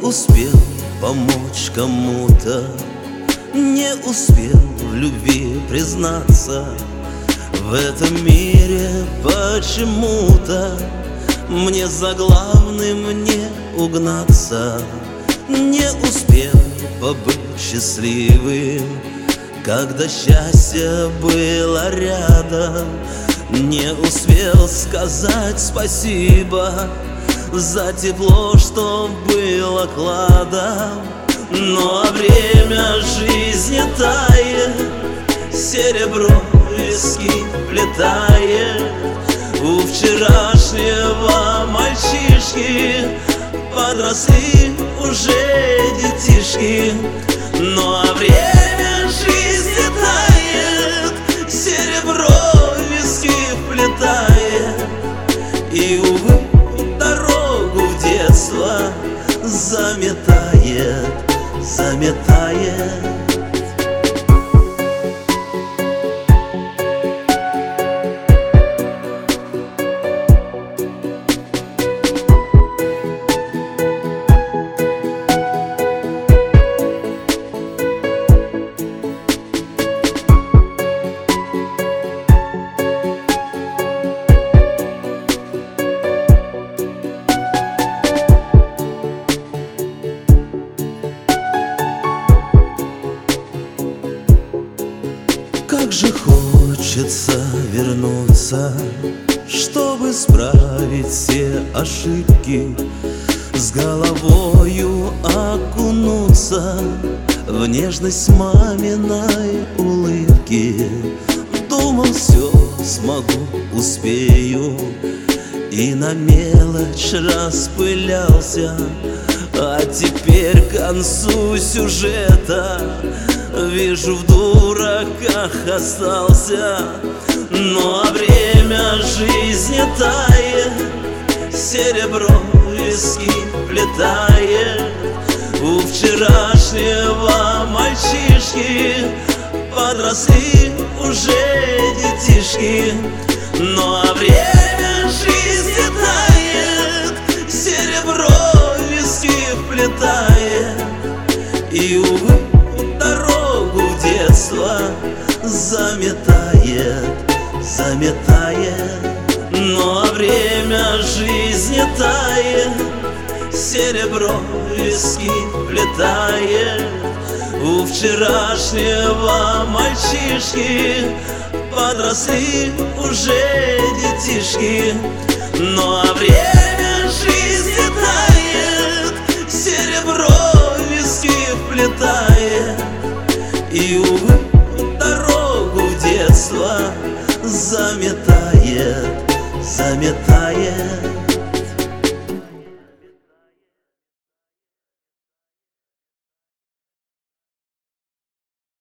успел помочь кому-то, не успел в любви признаться. В этом мире почему-то мне за главным не угнаться. Не успел побыть счастливым, когда счастье было рядом. Не успел сказать спасибо за тепло, что было кладом. Но время жизни тает, серебро виски плетает. У вчерашнего мальчишки подросли уже детишки. Но время жизни тает, серебро виски вплетает. И, увы, дорогу в детство заметает, заметает. Как же хочется вернуться, чтобы исправить все ошибки, с головою окунуться в нежность маминой улыбки. Думал, все смогу, успею, и на мелочь распылялся. А теперь к концу сюжета вижу, в дураках остался. Ну а время жизни тает, серебро виски плетает. У вчерашнего мальчишки подросли уже детишки. Ну а время жизни тает, серебро виски вплетает. И, увы, дорогу в детство заметает, заметает. Но время жизни тает, серебро виски вплетает. У вчерашнего мальчишки подросли уже детишки. Но время жизни тает, серебро виски вплетает. И, увы, дорогу в детство заметает, заметает.